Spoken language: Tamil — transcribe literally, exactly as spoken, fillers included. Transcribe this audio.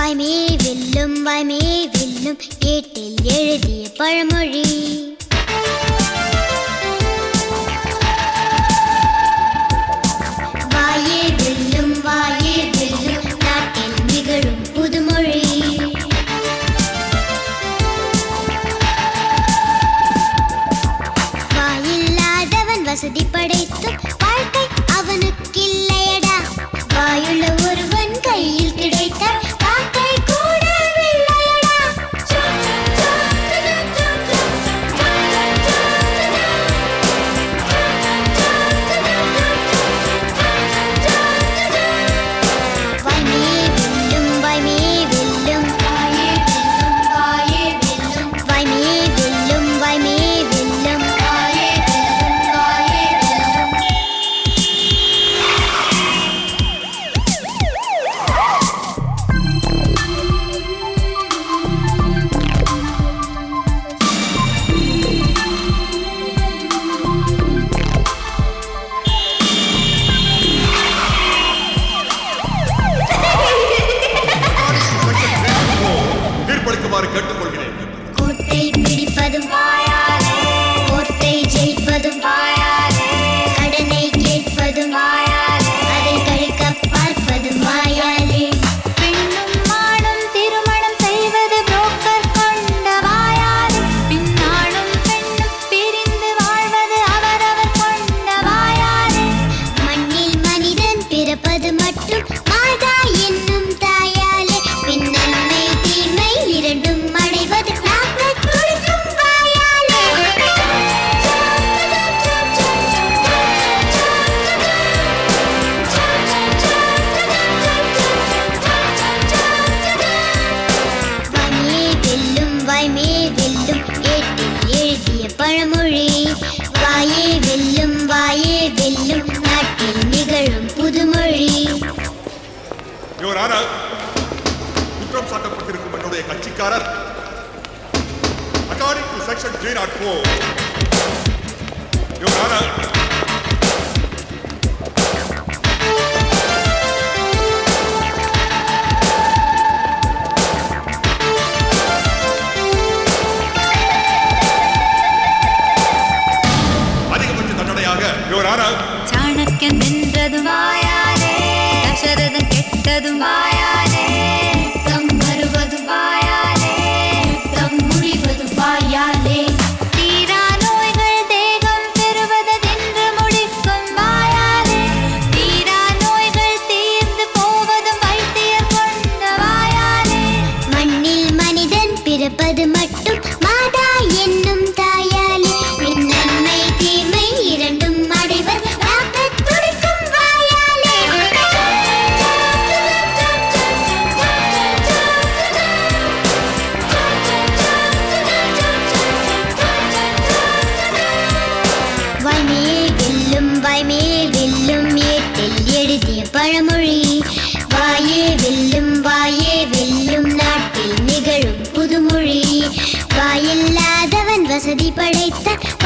வாய்மே வெல்லும் வாய்மே வெல்லும் ஏட்டில் எழுதிய பழமொழி. வாயே வெல்லும் வாயே வெல்லும் நாட்டில் நிகழும் புதுமொழி. வாயில்லாதவன் வசதி படைத்தும் வாழ்க்கை அவனுக்கில்லையடா. வாயுள்ள ஒருவன் கையில் கிடைத்தால் வாழ்க்கை கூட வெள்ளையடா. வாய்மே வெல்லும் வாய்மே வெல்லும் வாயே வெல்லும் வாயே வெல்லும் வாய்மே வெல்லும் வாய்மே வெல்லும் வாயே வெல்லும் வாயே வெல்லும். தீர்ப்பளிக்குமாறு கேட்டுக்கொள்கிறேன். கோட்டை பிடிப்பதும் வாயாலே, கோட்டை ஜெயிப்பதும் வாயாலே, கடனை கேட்பதும் வாயாலே, அதை கழிக்க பார்ப்பதும் வாயாலே. பெண்ணும் மானும் திருமணம் செய்வது புரோக்கர் கொண்ட வாயாலே, பின்னாலும் பெண்ணும் பிரிந்து வாழ்வது அவரவர் கொண்ட வாயாலே. மண்ணில் மனிதன் பிறப்பது மட்டும் மாதா என்னும் தாயாலே, பின் நன்மை தீமை இரண்டும் அடைவது நாக்கை துடிக்கும் வாயாலே. வாய்மே வெல்லும் வாய்மே வெல்லும் ஏட்டில் எழுதிய பழமொழி. வாயே வெல்லும் வாயே வெல்லும் நாட்டில் நிகழும் புதுமொழி. யுவர் ஆனர், குற்றம் சாட்டப்பட்டிருக்கும் என்னுடைய கட்சிக்காரர் according to section three oh four, your honour, அதிகபட்ச தண்டனையாக யுவர் ஆனர், சாணக்கியன் வென்றதும் வாயாலே, தசரதன் கெட்டதும் வாயாலே, யுத்தம் வருவதும் வாயாலே, யுத்தம் முடிவதும் வாயாலே. தீரா நோய்கள் தேகம் பெறுவதென்று முடிக்கும் வாயாலே, தீரா நோய்கள் தீர்ந்து போவதும் வைத்தியர் கொண்ட வாயாலே. மண்ணில் மனிதன் பிறப்பது மட்டும் மாதா என்னும் தாயாலே, பின் நன்மை தீமை இரண்டும் அடைவர் நாக்கை துடிக்கும் வாயாலே. வாய்மே வெல்லும் வாய்மே வெல்லும் ஏட்டில் எழுதிய பழமொழி. வாயே வெல்லும் வாயே வெல்லும் நாட்டில் நிகழும் புதுமொழி. வாயில்லாதவன் வசதி படைத்த